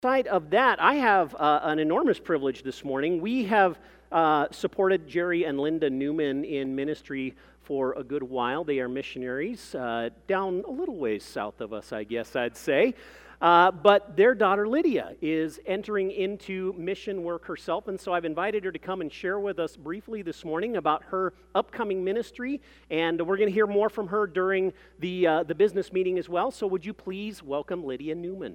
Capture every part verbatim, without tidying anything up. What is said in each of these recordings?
Aside of that, I have uh, an enormous privilege this morning. We have uh, supported Jerry and Linda Newman in ministry for a good while. They are missionaries uh, down a little ways south of us, I guess I'd say. Uh, but their daughter Lydia is entering into mission work herself, and so I've invited her to come and share with us briefly this morning about her upcoming ministry, and we're going to hear more from her during the uh, the business meeting as well. So would you please welcome Lydia Newman?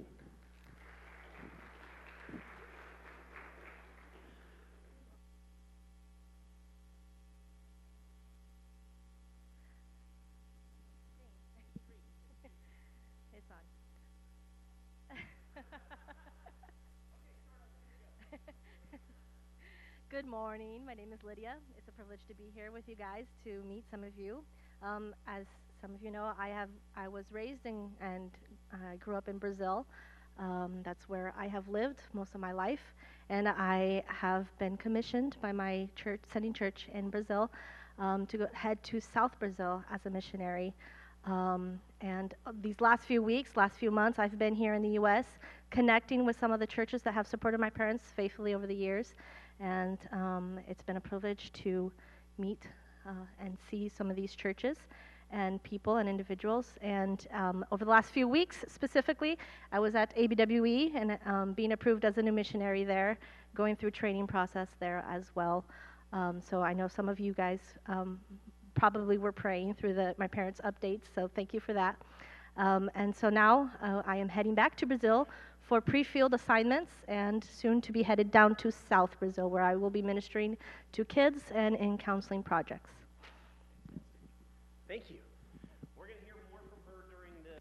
Good morning. My name is Lydia. It's a privilege to be here with you guys to meet some of you. Um, as some of you know, I have I was raised in and I grew up in Brazil. Um, that's where I have lived most of my life, and I have been commissioned by my church, sending church in Brazil, um, to go, head to South Brazil as a missionary. Um, and these last few weeks, last few months, I've been here in the U S connecting with some of the churches that have supported my parents faithfully over the years. And um, it's been a privilege to meet uh, and see some of these churches and people and individuals. And um, over the last few weeks, specifically, I was at A B W E and um, being approved as a new missionary there, going through training process there as well. Um, so I know some of you guys um, probably were praying through the my parents' updates, so thank you for that. Um, and so now uh, I am heading back to Brazil for pre-field assignments, and soon to be headed down to South Brazil, where I will be ministering to kids and in counseling projects. Thank you. We're going to hear more from her during the...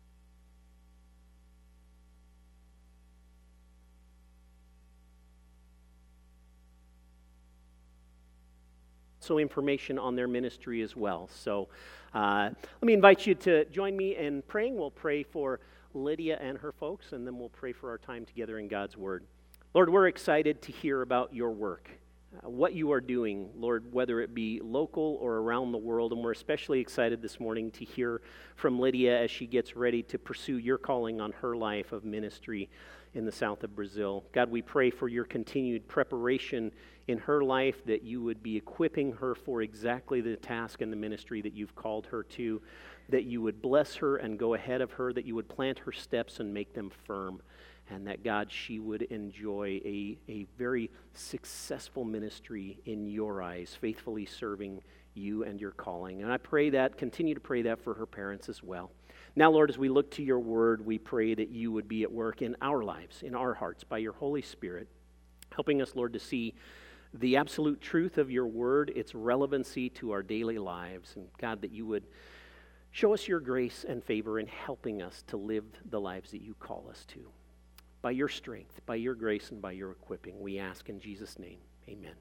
So information on their ministry as well. So uh, let me invite you to join me in praying. We'll pray for Lydia and her folks, and then we'll pray for our time together in God's Word. Lord, we're excited to hear about your work, uh, what you are doing, Lord, whether it be local or around the world, and we're especially excited this morning to hear from Lydia as she gets ready to pursue your calling on her life of ministry in the south of Brazil. God, we pray for your continued preparation in her life, that you would be equipping her for exactly the task and the ministry that you've called her to, that you would bless her and go ahead of her, that you would plant her steps and make them firm, and that, God, she would enjoy a, a very successful ministry in your eyes, faithfully serving you and your calling. And I pray that, continue to pray that for her parents as well. Now, Lord, as we look to your word, we pray that you would be at work in our lives, in our hearts, by your Holy Spirit, helping us, Lord, to see the absolute truth of your word, its relevancy to our daily lives. And God, that you would show us your grace and favor in helping us to live the lives that you call us to. By your strength, by your grace, and by your equipping, we ask in Jesus' name, amen.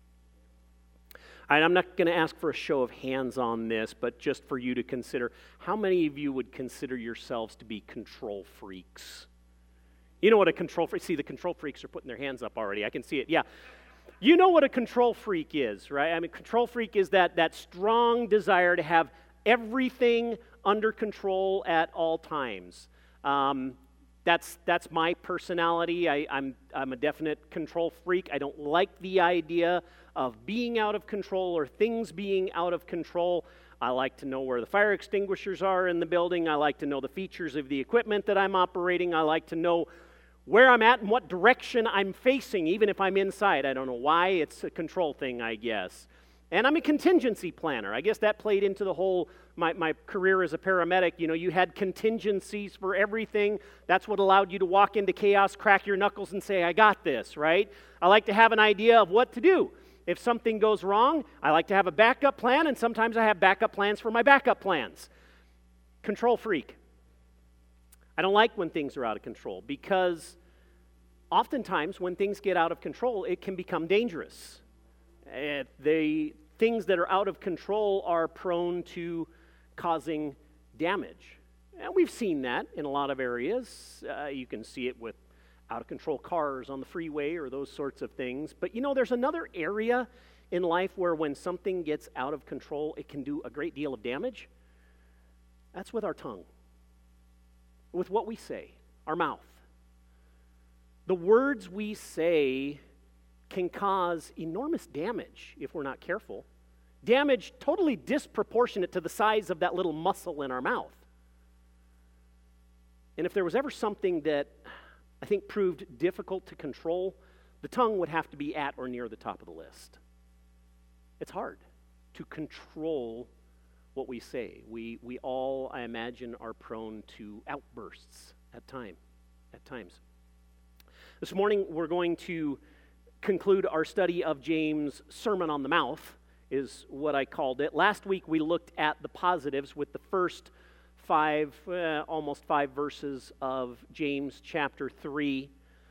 All right, I'm not going to ask for a show of hands on this, but just for you to consider, how many of you would consider yourselves to be control freaks? You know what a control freak, see the control freaks are putting their hands up already, I can see it, yeah. You know what a control freak is, right? I mean, control freak is that, that strong desire to have everything under control at all times. Um, that's that's my personality. I, I'm I'm a definite control freak. I don't like the idea of being out of control or things being out of control. I like to know where the fire extinguishers are in the building. I like to know the features of the equipment that I'm operating. I like to know where I'm at and what direction I'm facing, even if I'm inside. I don't know why. It's a control thing, I guess. And I'm a contingency planner. I guess that played into the whole, my, my career as a paramedic. You know, you had contingencies for everything. That's what allowed you to walk into chaos, crack your knuckles, and say, I got this, right? I like to have an idea of what to do. If something goes wrong, I like to have a backup plan, and sometimes I have backup plans for my backup plans. Control freak. I don't like when things are out of control, because oftentimes when things get out of control, it can become dangerous. Uh, they, things that are out of control are prone to causing damage. And we've seen that in a lot of areas. Uh, you can see it with out-of-control cars on the freeway or those sorts of things. But you know, there's another area in life where when something gets out of control, it can do a great deal of damage. That's with our tongue, with what we say, our mouth. The words we say can cause enormous damage if we're not careful. Damage totally disproportionate to the size of that little muscle in our mouth. And if there was ever something that I think proved difficult to control, the tongue would have to be at or near the top of the list. It's hard to control what we say. We we all, I imagine, are prone to outbursts at time, at times. This morning we're going to conclude our study of James' Sermon on the Mount, is what I called it. Last week we looked at the positives with the first five, uh, almost five verses of James chapter three.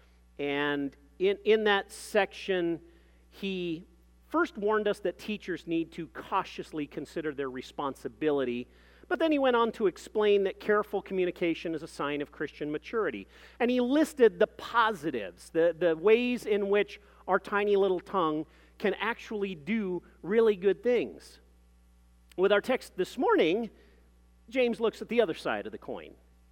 And in, in that section, he first warned us that teachers need to cautiously consider their responsibility, but then he went on to explain that careful communication is a sign of Christian maturity. And he listed the positives, the, the ways in which our tiny little tongue can actually do really good things. With our text this morning, James looks at the other side of the coin.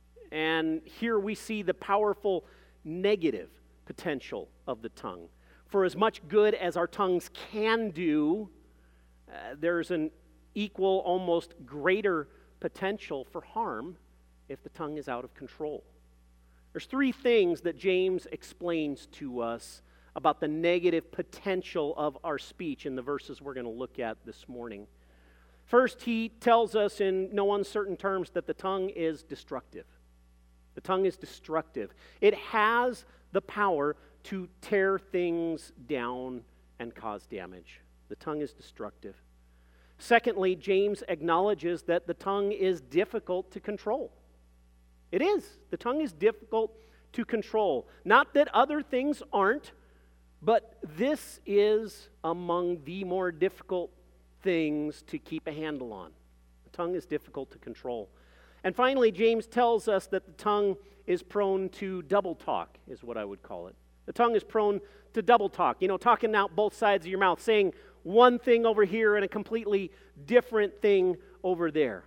And here we see the powerful negative potential of the tongue. For as much good as our tongues can do, uh, there's an equal, almost greater potential for harm if the tongue is out of control. There's three things that James explains to us about the negative potential of our speech in the verses we're going to look at this morning. First, he tells us in no uncertain terms that the tongue is destructive. The tongue is destructive. It has the power to tear things down and cause damage. The tongue is destructive. Secondly, James acknowledges that the tongue is difficult to control. It is. The tongue is difficult to control. Not that other things aren't, but this is among the more difficult things to keep a handle on. The tongue is difficult to control. And finally, James tells us that the tongue is prone to double talk, is what I would call it. The tongue is prone to double talk. You know, talking out both sides of your mouth, saying one thing over here and a completely different thing over there.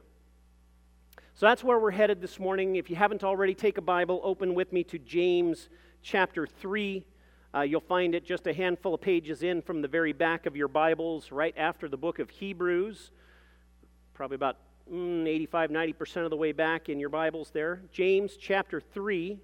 So that's where we're headed this morning. If you haven't already, take a Bible, open with me to James chapter three. Uh, you'll find it just a handful of pages in from the very back of your Bibles, right after the book of Hebrews. Probably about mm, eighty-five, ninety percent of the way back in your Bibles there. James chapter three.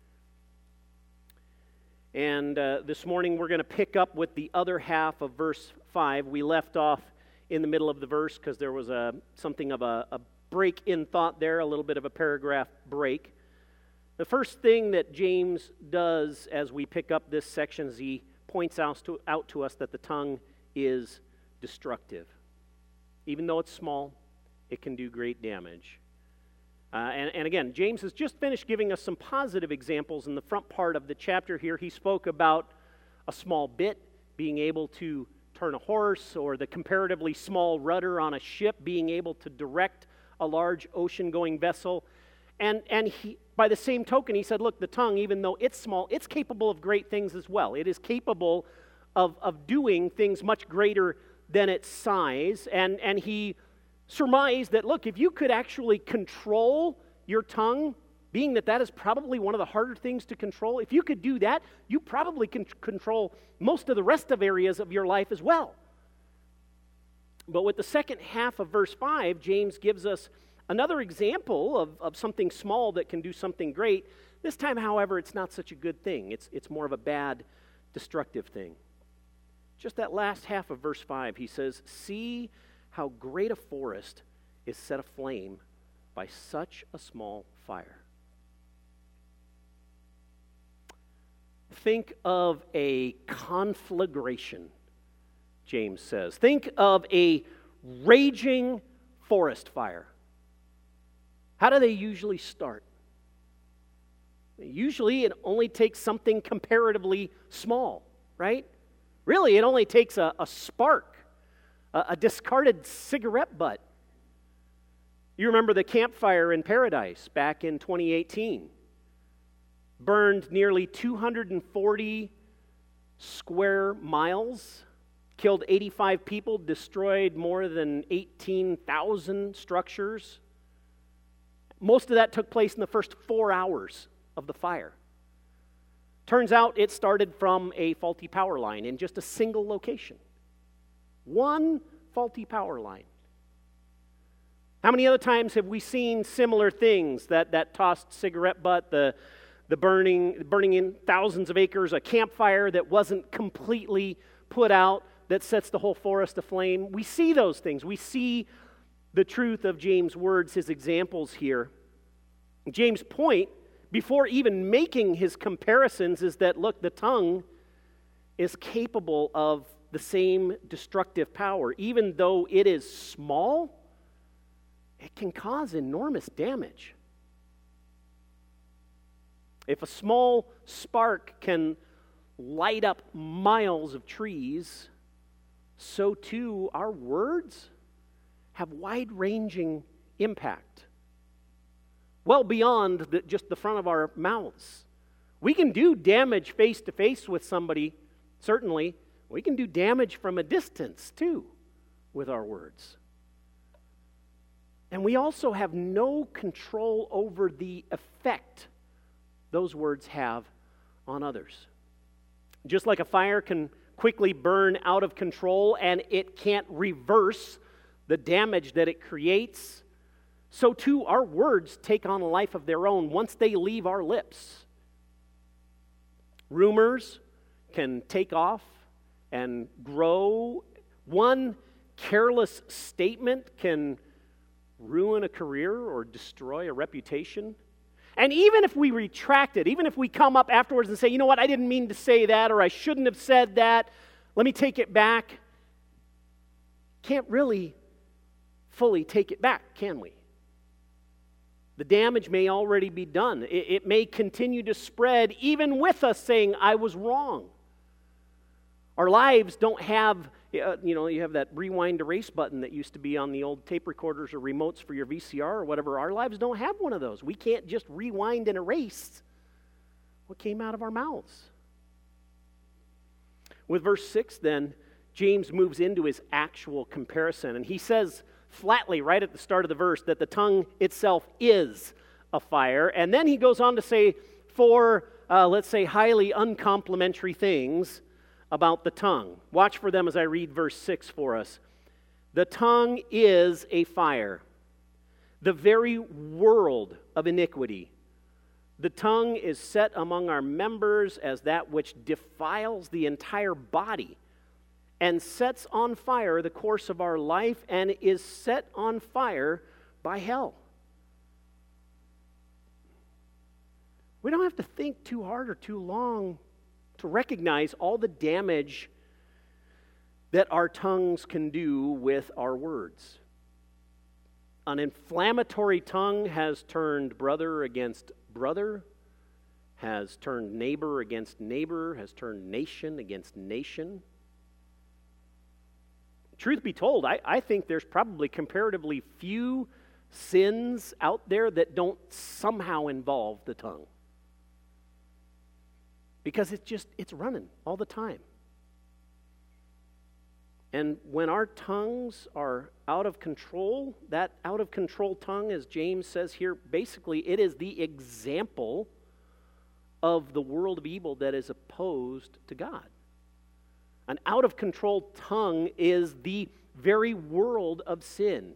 And uh, this morning we're going to pick up with the other half of verse five. We left off in the middle of the verse because there was a something of a, a break in thought there, a little bit of a paragraph break. The first thing that James does as we pick up this section is he points out to, out to us that the tongue is destructive. Even though it's small, it can do great damage. Uh, and, and again, James has just finished giving us some positive examples in the front part of the chapter here. He spoke about a small bit being able to turn a horse, or the comparatively small rudder on a ship being able to direct a large ocean-going vessel. And, and he, by the same token, he said, look, the tongue, even though it's small, it's capable of great things as well. It is capable of, of doing things much greater than its size. And, and he surmised that, look, if you could actually control your tongue, being that that is probably one of the harder things to control, if you could do that, you probably can control most of the rest of areas of your life as well. But with the second half of verse five, James gives us another example of, of something small that can do something great. This time, however, it's not such a good thing. It's, it's more of a bad, destructive thing. Just that last half of verse five, he says, "See how great a forest is set aflame by such a small fire." Think of a conflagration, James says. Think of a raging forest fire. How do they usually start? Usually it only takes something comparatively small, right? Really, it only takes a, a spark, a, a discarded cigarette butt. You remember the campfire in Paradise back in twenty eighteen. Burned nearly two hundred forty square miles, killed eighty-five people, destroyed more than eighteen thousand structures. Most of that took place in the first four hours of the fire. Turns out it started from a faulty power line in just a single location. One faulty power line. How many other times have we seen similar things? That, that tossed cigarette butt, the, the burning, burning in thousands of acres, a campfire that wasn't completely put out, that sets the whole forest aflame. We see those things. We see the truth of James' words, his examples here. James' point, before even making his comparisons, is that, look, the tongue is capable of the same destructive power. Even though it is small, it can cause enormous damage. If a small spark can light up miles of trees, so too our words have wide-ranging impact. Well beyond the, just the front of our mouths. We can do damage face-to-face with somebody, certainly. We can do damage from a distance, too, with our words. And we also have no control over the effect those words have on others. Just like a fire can quickly burn out of control and it can't reverse the damage that it creates, so too our words take on a life of their own once they leave our lips. Rumors can take off and grow. One careless statement can ruin a career or destroy a reputation. And even if we retract it, even if we come up afterwards and say, you know what, I didn't mean to say that, or I shouldn't have said that, let me take it back, can't really fully take it back, can we? The damage may already be done. It, it may continue to spread even with us saying, I was wrong. Our lives don't have, uh, you know, you have that rewind erase button that used to be on the old tape recorders or remotes for your V C R or whatever. Our lives don't have one of those. We can't just rewind and erase what came out of our mouths. With verse six, then, James moves into his actual comparison, and he says flatly right at the start of the verse that the tongue itself is a fire, and then he goes on to say four, uh, let's say, highly uncomplimentary things about the tongue. Watch for them as I read verse six for us. The tongue is a fire, the very world of iniquity. The tongue is set among our members as that which defiles the entire body and sets on fire the course of our life and is set on fire by hell. We don't have to think too hard or too long to recognize all the damage that our tongues can do with our words. An inflammatory tongue has turned brother against brother, has turned neighbor against neighbor, has turned nation against nation. Truth be told, I, I think there's probably comparatively few sins out there that don't somehow involve the tongue. Because it's just, it's running all the time. And when our tongues are out of control, that out of control tongue, as James says here, basically it is the example of the world of evil that is opposed to God. An out of control tongue is the very world of sin.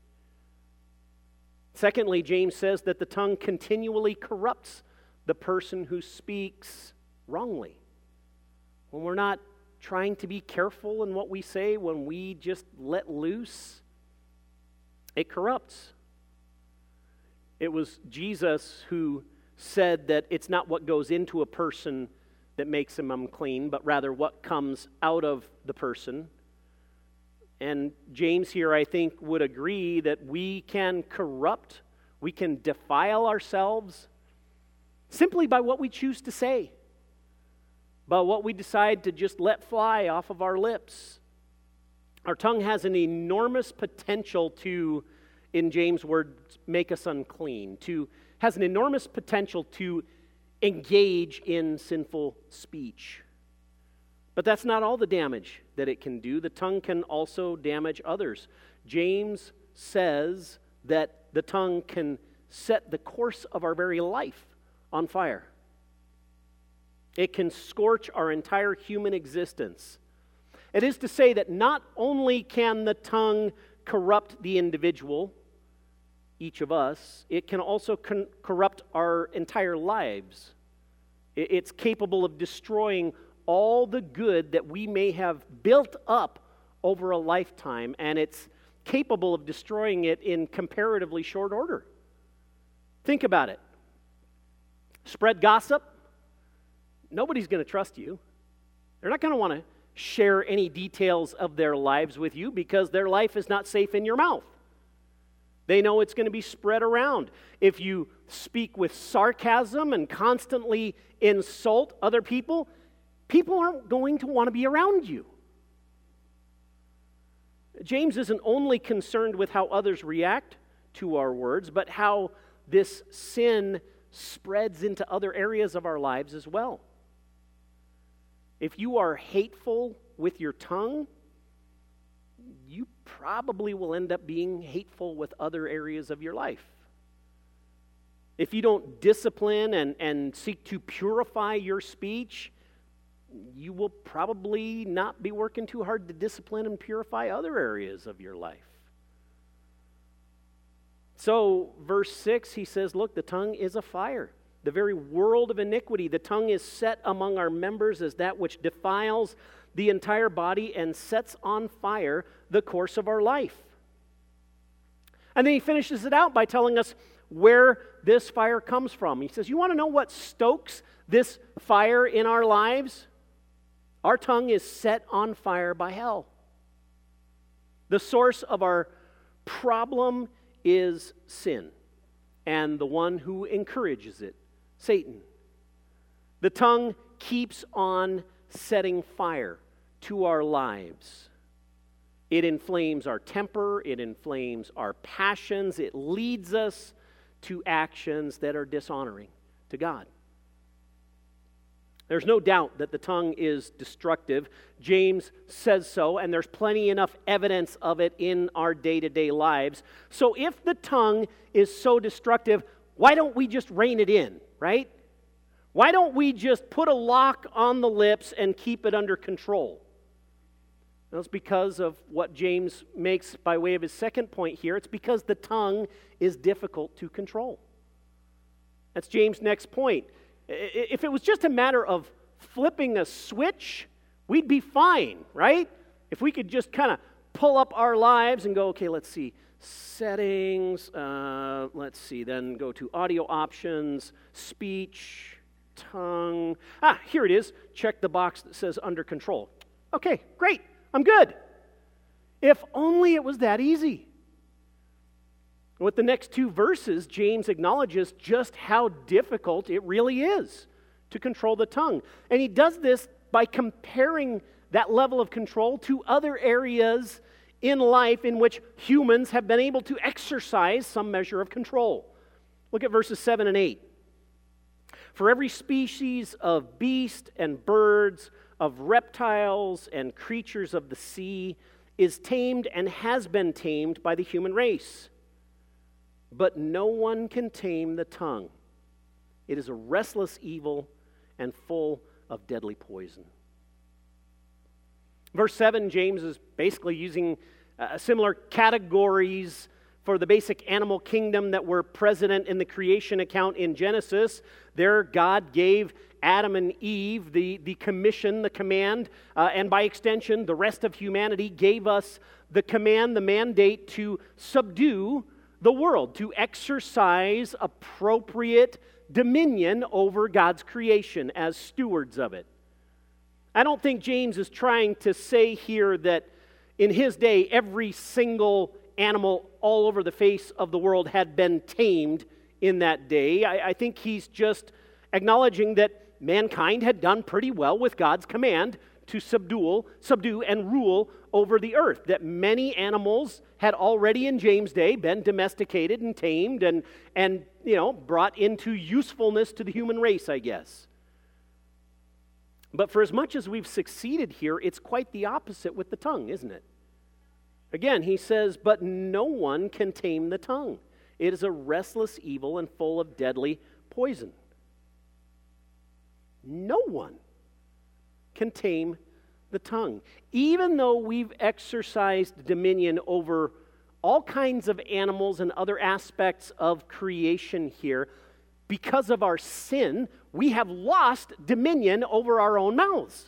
Secondly, James says that the tongue continually corrupts the person who speaks wrongly. When we're not trying to be careful in what we say, when we just let loose, it corrupts. It was Jesus who said that it's not what goes into a person that makes him unclean, but rather what comes out of the person. And James here, I think, would agree that we can corrupt, we can defile ourselves simply by what we choose to say, by what we decide to just let fly off of our lips. Our tongue has an enormous potential to, in James' words, make us unclean, to has an enormous potential to engage in sinful speech. But that's not all the damage that it can do. The tongue can also damage others. James says that the tongue can set the course of our very life on fire. It can scorch our entire human existence. It is to say that not only can the tongue corrupt the individual, each of us, it can also con- corrupt our entire lives. It's capable of destroying all the good that we may have built up over a lifetime, and it's capable of destroying it in comparatively short order. Think about it. Spread gossip. Nobody's going to trust you. They're not going to want to share any details of their lives with you because their life is not safe in your mouth. They know it's going to be spread around. If you speak with sarcasm and constantly insult other people, people aren't going to want to be around you. James isn't only concerned with how others react to our words, but how this sin spreads into other areas of our lives as well. If you are hateful with your tongue, you probably will end up being hateful with other areas of your life. If you don't discipline and, and seek to purify your speech, you will probably not be working too hard to discipline and purify other areas of your life. So, verse six, he says, look, the tongue is a fire, the very world of iniquity. The tongue is set among our members as that which defiles the entire body and sets on fire the course of our life. And then he finishes it out by telling us where this fire comes from. He says, you want to know what stokes this fire in our lives? Our tongue is set on fire by hell. The source of our problem is sin, and the one who encourages it, Satan. The tongue keeps on setting fire to our lives. It inflames our temper, it inflames our passions, it leads us to actions that are dishonoring to God. There's no doubt that the tongue is destructive. James says so, and there's plenty enough evidence of it in our day-to-day lives. So if the tongue is so destructive, why don't we just rein it in, right? Why don't we just put a lock on the lips and keep it under control? That's because of what James makes by way of his second point here. It's because the tongue is difficult to control. That's James' next point. If it was just a matter of flipping a switch, we'd be fine, right? If we could just kind of pull up our lives and go, okay, let's see, settings, uh, let's see, then go to audio options, speech, tongue. Ah, here it is. Check the box that says under control. Okay, great, I'm good. If only it was that easy. With the next two verses, James acknowledges just how difficult it really is to control the tongue. And he does this by comparing that level of control to other areas in life in which humans have been able to exercise some measure of control. Look at verses seven and eight. For every species of beast and birds, of reptiles and creatures of the sea is tamed and has been tamed by the human race. But no one can tame the tongue. It is a restless evil and full of deadly poison. Verse seven, James is basically using uh, similar categories for the basic animal kingdom that were present in the creation account in Genesis. There, God gave Adam and Eve the, the commission, the command, uh, and by extension, the rest of humanity gave us the command, the mandate to subdue the world, to exercise appropriate dominion over God's creation as stewards of it. I don't think James is trying to say here that in his day, every single animal all over the face of the world had been tamed in that day. I, I think he's just acknowledging that mankind had done pretty well with God's command to subdue, subdue and rule over the earth, that many animals had already in James' day been domesticated and tamed and, and you know, brought into usefulness to the human race, I guess. But for as much as we've succeeded here, it's quite the opposite with the tongue, isn't it? Again, he says, but no one can tame the tongue. It is a restless evil and full of deadly poison. No one can tame the tongue. Even though we've exercised dominion over all kinds of animals and other aspects of creation here, because of our sin, we have lost dominion over our own mouths.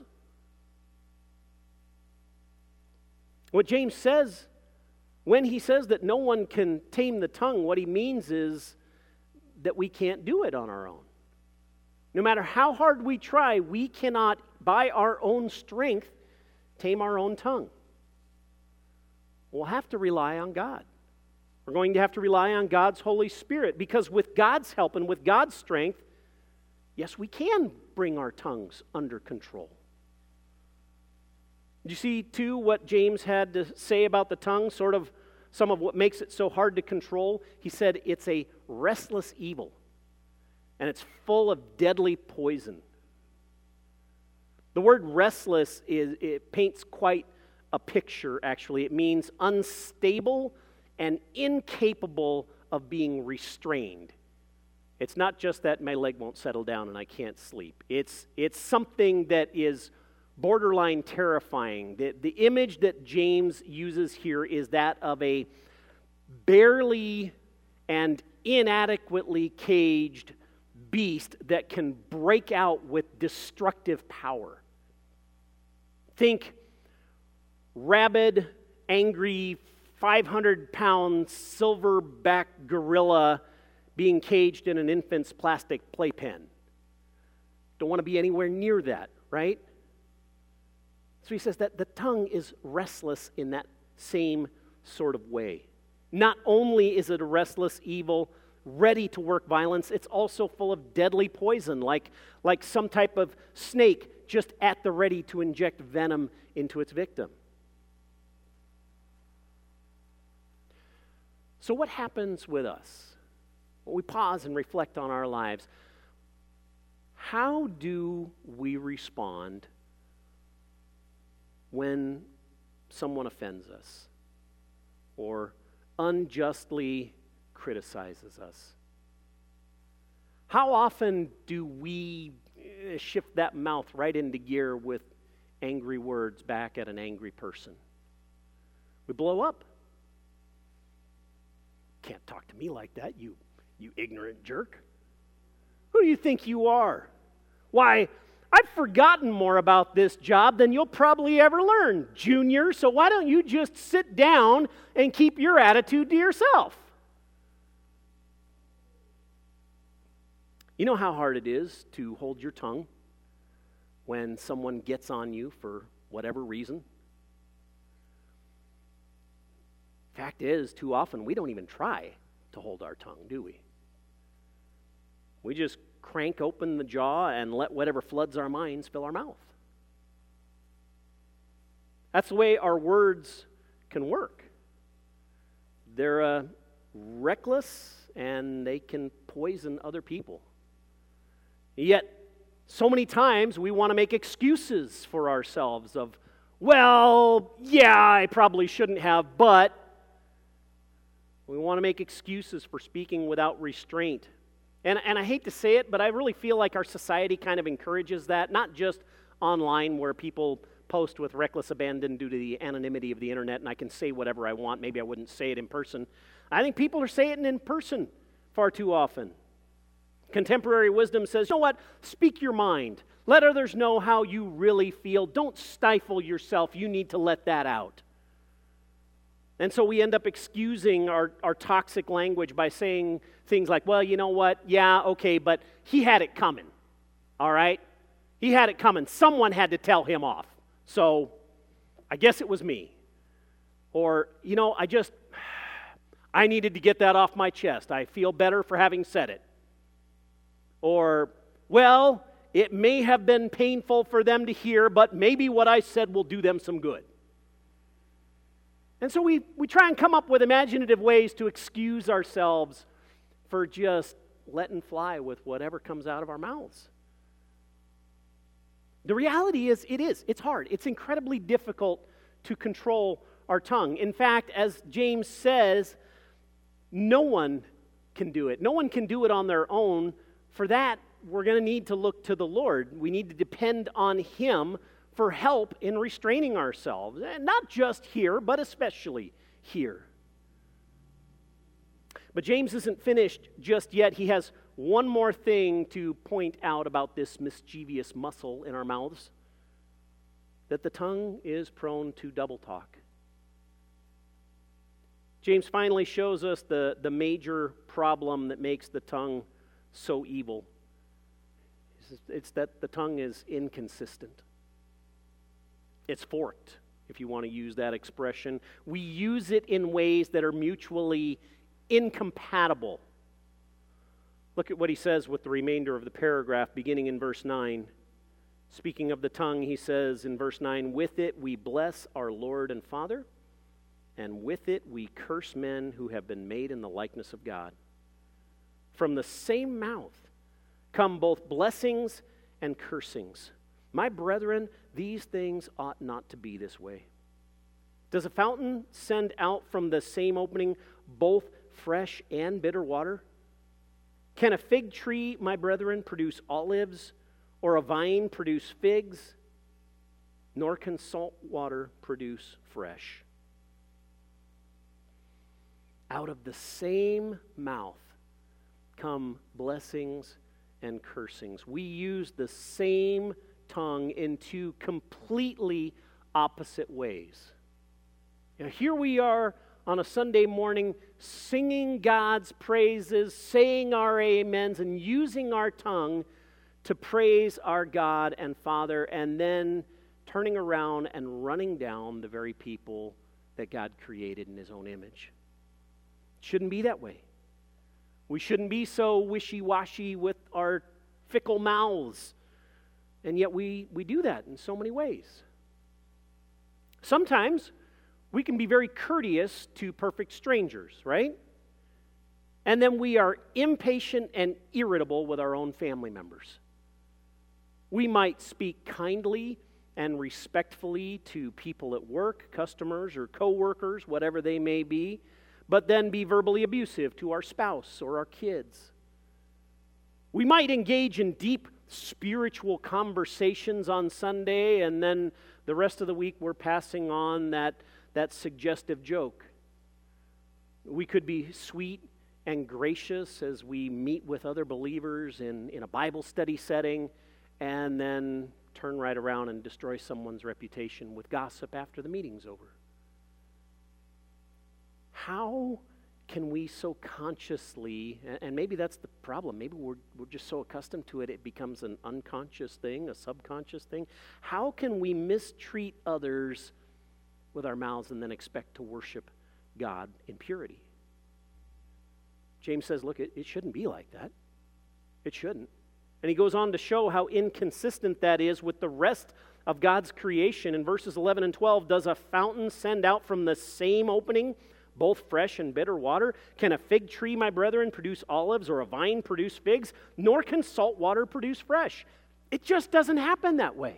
What James says, when he says that no one can tame the tongue, what he means is that we can't do it on our own. No matter how hard we try, we cannot, by our own strength, tame our own tongue. We'll have to rely on God. We're going to have to rely on God's Holy Spirit, because with God's help and with God's strength, yes, we can bring our tongues under control. Do you see, too, what James had to say about the tongue, sort of some of what makes it so hard to control? He said it's a restless evil, and it's full of deadly poison. The word restless, is it paints quite a picture, actually. It means unstable and incapable of being restrained. It's not just that my leg won't settle down and I can't sleep. It's, it's something that is borderline terrifying. The, the image that James uses here is that of a barely and inadequately caged beast that can break out with destructive power. Think rabid, angry, five hundred pound silverback gorilla being caged in an infant's plastic playpen. Don't want to be anywhere near that, right? So he says that the tongue is restless in that same sort of way. Not only is it a restless evil, ready to work violence, it's also full of deadly poison, like, like some type of snake just at the ready to inject venom into its victim. So what happens with us? When we pause and reflect on our lives, how do we respond when someone offends us or unjustly criticizes us? How often do we shift that mouth right into gear with angry words back at an angry person? We blow up. Can't talk to me like that, you, you ignorant jerk. Who do you think you are? Why, I've forgotten more about this job than you'll probably ever learn, Junior, so why don't you just sit down and keep your attitude to yourself? You know how hard it is to hold your tongue when someone gets on you for whatever reason? Fact is, too often we don't even try to hold our tongue, do we? We just crank open the jaw and let whatever floods our minds fill our mouth. That's the way our words can work. They're uh, reckless and they can poison other people. Yet, so many times we want to make excuses for ourselves of, well, yeah, I probably shouldn't have, but we want to make excuses for speaking without restraint. And, and I hate to say it, but I really feel like our society kind of encourages that, not just online where people post with reckless abandon due to the anonymity of the internet and I can say whatever I want. Maybe I wouldn't say it in person. I think people are saying it in person far too often. Contemporary wisdom says, you know what? Speak your mind. Let others know how you really feel. Don't stifle yourself. You need to let that out. And so we end up excusing our, our toxic language by saying things like, well, you know what? Yeah, okay, but he had it coming. All right? He had it coming. Someone had to tell him off. So I guess it was me. Or, you know, I just, I needed to get that off my chest. I feel better for having said it. Or, well, it may have been painful for them to hear, but maybe what I said will do them some good. And so we, we try and come up with imaginative ways to excuse ourselves for just letting fly with whatever comes out of our mouths. The reality is, it is. It's hard. It's incredibly difficult to control our tongue. In fact, as James says, no one can do it. No one can do it on their own. For that, we're going to need to look to the Lord. We need to depend on Him for help in restraining ourselves. And not just here, but especially here. But James isn't finished just yet. He has one more thing to point out about this mischievous muscle in our mouths. That the tongue is prone to double talk. James finally shows us the, the major problem that makes the tongue so evil. It's that the tongue is inconsistent. It's forked, if you want to use that expression. We use it in ways that are mutually incompatible. Look at what he says with the remainder of the paragraph, beginning in verse nine. Speaking of the tongue, he says in verse nine, "With it we bless our Lord and Father, and with it we curse men who have been made in the likeness of God. From the same mouth come both blessings and cursings. My brethren, these things ought not to be this way. Does a fountain send out from the same opening both fresh and bitter water? Can a fig tree, my brethren, produce olives, or a vine produce figs? Nor can salt water produce fresh. Out of the same mouth come blessings and cursings." We use the same tongue in two completely opposite ways. Now, here we are on a Sunday morning singing God's praises, saying our amens, and using our tongue to praise our God and Father, and then turning around and running down the very people that God created in His own image. It shouldn't be that way. We shouldn't be so wishy-washy with our fickle mouths. And yet we, we do that in so many ways. Sometimes we can be very courteous to perfect strangers, right? And then we are impatient and irritable with our own family members. We might speak kindly and respectfully to people at work, customers or co-workers, whatever they may be, but then be verbally abusive to our spouse or our kids. We might engage in deep spiritual conversations on Sunday, and then the rest of the week we're passing on that, that suggestive joke. We could be sweet and gracious as we meet with other believers in, in a Bible study setting, and then turn right around and destroy someone's reputation with gossip after the meeting's over. How can we so consciously, and maybe that's the problem, maybe we're, we're just so accustomed to it, it becomes an unconscious thing, a subconscious thing. How can we mistreat others with our mouths and then expect to worship God in purity? James says, look, it, it shouldn't be like that. It shouldn't. And he goes on to show how inconsistent that is with the rest of God's creation. In verses eleven and twelve, does a fountain send out from the same opening both fresh and bitter water? Can a fig tree, my brethren, produce olives, or a vine produce figs? Nor can salt water produce fresh. It just doesn't happen that way.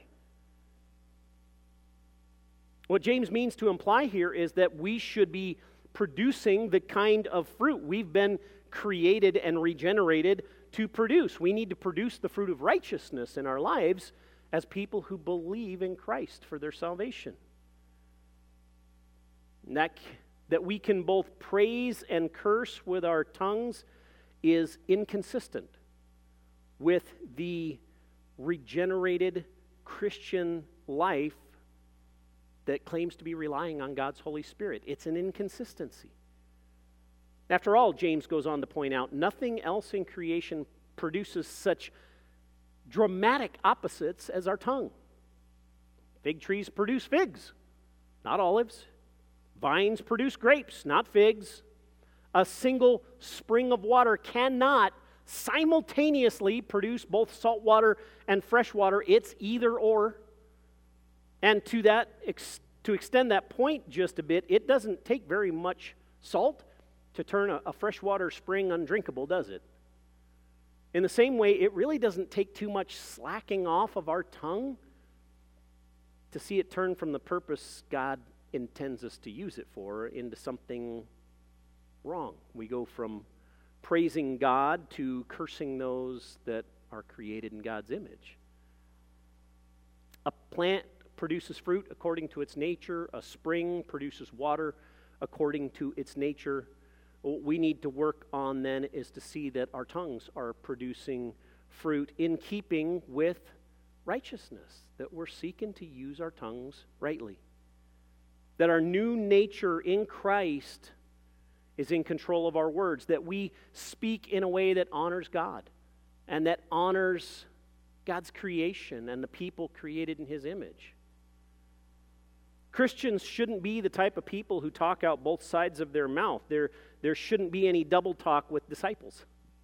What James means to imply here is that we should be producing the kind of fruit we've been created and regenerated to produce. We need to produce the fruit of righteousness in our lives as people who believe in Christ for their salvation. And that that we can both praise and curse with our tongues is inconsistent with the regenerated Christian life that claims to be relying on God's Holy Spirit. It's an inconsistency. After all, James goes on to point out, nothing else in creation produces such dramatic opposites as our tongue. Fig trees produce figs, not olives. Vines produce grapes, not figs. A single spring of water cannot simultaneously produce both salt water and fresh water. It's either or. And to that, to extend that point just a bit, it doesn't take very much salt to turn a, a freshwater spring undrinkable, does it? In the same way, it really doesn't take too much slacking off of our tongue to see it turn from the purpose God intends us to use it for into something wrong. We go from praising God to cursing those that are created in God's image. A plant produces fruit according to its nature. A spring produces water according to its nature. What we need to work on then is to see that our tongues are producing fruit in keeping with righteousness, that we're seeking to use our tongues rightly. That our new nature in Christ is in control of our words, that we speak in a way that honors God and that honors God's creation and the people created in His image. Christians shouldn't be the type of people who talk out both sides of their mouth. There, there shouldn't be any double talk with disciples.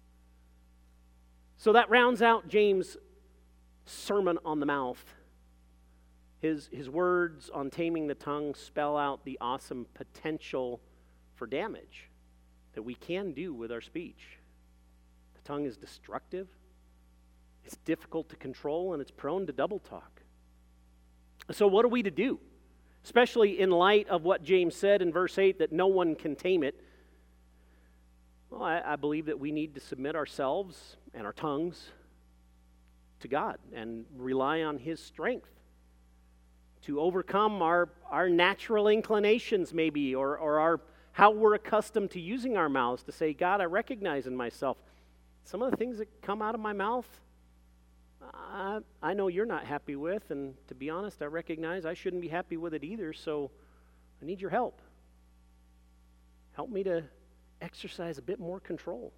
So that rounds out James' Sermon on the Mouth. His, his words on taming the tongue spell out the awesome potential for damage that we can do with our speech. The tongue is destructive, it's difficult to control, and it's prone to double talk. So what are we to do? Especially in light of what James said in verse eight, that no one can tame it. Well, I, I believe that we need to submit ourselves and our tongues to God and rely on His strength to overcome our, our natural inclinations maybe, or, or our how we're accustomed to using our mouths to say, God, I recognize in myself some of the things that come out of my mouth, I, I know you're not happy with, and to be honest, I recognize I shouldn't be happy with it either, so I need your help. Help me to exercise a bit more control.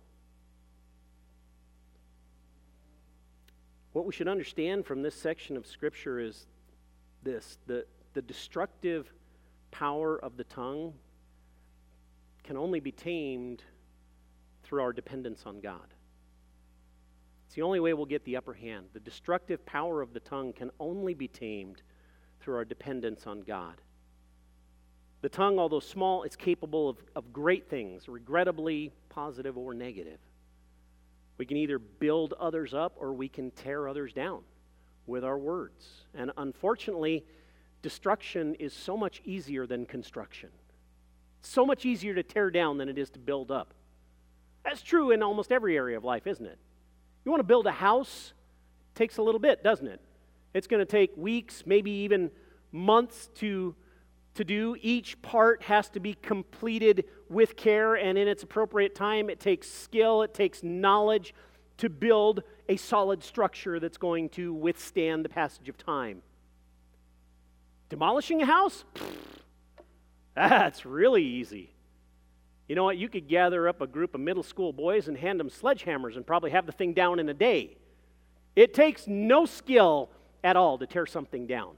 What we should understand from this section of Scripture is this: the, the destructive power of the tongue can only be tamed through our dependence on God. It's the only way we'll get the upper hand. The destructive power of the tongue can only be tamed through our dependence on God. The tongue, although small, is capable of, of great things, regrettably positive or negative. We can either build others up or we can tear others down with our words. And unfortunately, destruction is so much easier than construction. It's so much easier to tear down than it is to build up. That's true in almost every area of life, isn't it? You want to build a house, it takes a little bit, doesn't it? It's going to take weeks, maybe even months to, to do. Each part has to be completed with care and in its appropriate time. It takes skill, it takes knowledge to build a solid structure that's going to withstand the passage of time. Demolishing a house? That's really easy. You know what? You could gather up a group of middle school boys and hand them sledgehammers and probably have the thing down in a day. It takes no skill at all to tear something down.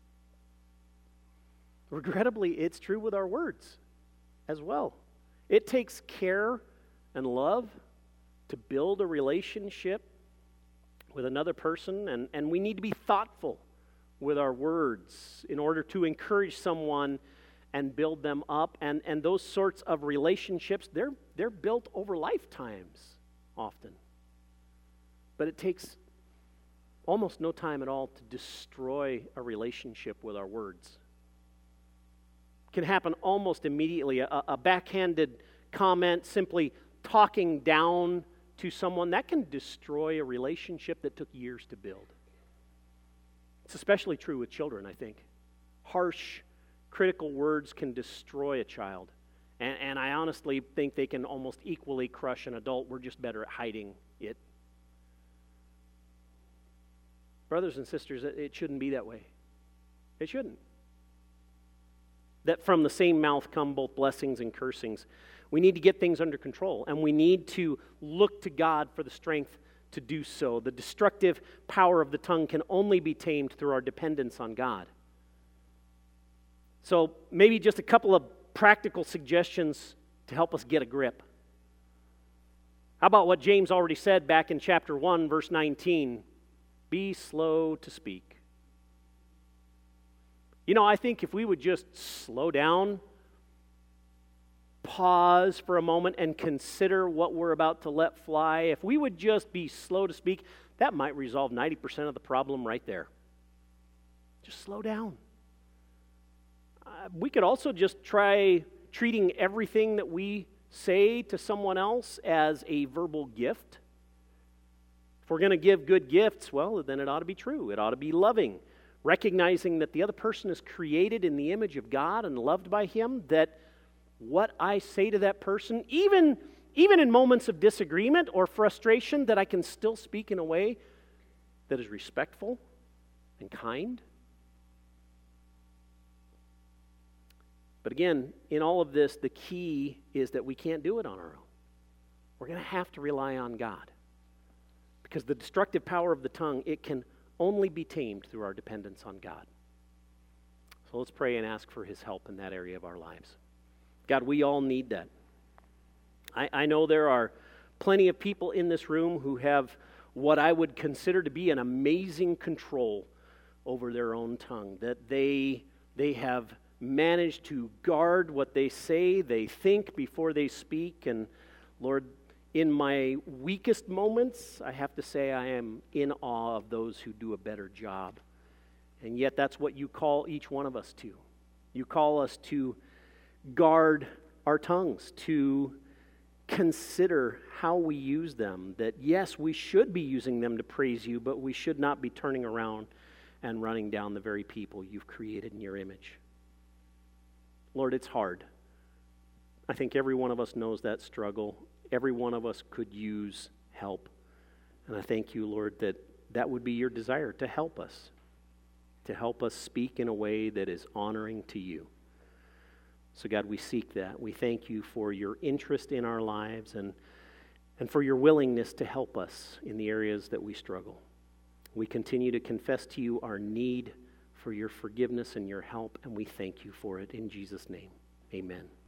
Regrettably, it's true with our words as well. It takes care and love to build a relationship with another person, and, and we need to be thoughtful with our words in order to encourage someone and build them up. And, and those sorts of relationships, they're, they're built over lifetimes often. But it takes almost no time at all to destroy a relationship with our words. It can happen almost immediately. A, a backhanded comment, simply talking down to someone, that can destroy a relationship that took years to build. It's especially true with children, I think. Harsh, critical words can destroy a child. And, and I honestly think they can almost equally crush an adult. We're just better at hiding it. Brothers and sisters, it shouldn't be that way. It shouldn't. That from the same mouth come both blessings and cursings. We need to get things under control, and we need to look to God for the strength to do so. The destructive power of the tongue can only be tamed through our dependence on God. So maybe just a couple of practical suggestions to help us get a grip. How about what James already said back in chapter one, verse nineteen? Be slow to speak. You know, I think if we would just slow down, pause for a moment and consider what we're about to let fly, if we would just be slow to speak, that might resolve ninety percent of the problem right there. Just slow down. Uh, we could also just try treating everything that we say to someone else as a verbal gift. If we're going to give good gifts, well, then it ought to be true. It ought to be loving, recognizing that the other person is created in the image of God and loved by Him, that what I say to that person, even, even in moments of disagreement or frustration, that I can still speak in a way that is respectful and kind. But again, in all of this, the key is that we can't do it on our own. We're going to have to rely on God. Because the destructive power of the tongue, it can only be tamed through our dependence on God. So let's pray and ask for His help in that area of our lives. God, we all need that. I, I know there are plenty of people in this room who have what I would consider to be an amazing control over their own tongue, that they, they have managed to guard what they say, they think before they speak. And Lord, in my weakest moments, I have to say I am in awe of those who do a better job. And yet that's what you call each one of us to. You call us to guard our tongues, to consider how we use them. That yes, we should be using them to praise you, but we should not be turning around and running down the very people you've created in your image. Lord, it's hard. I think every one of us knows that struggle. Every one of us could use help. And I thank you, Lord, that that would be your desire, to help us. To help us speak in a way that is honoring to you. So God, we seek that. We thank you for your interest in our lives and, and for your willingness to help us in the areas that we struggle. We continue to confess to you our need for your forgiveness and your help, and we thank you for it in Jesus' name. Amen.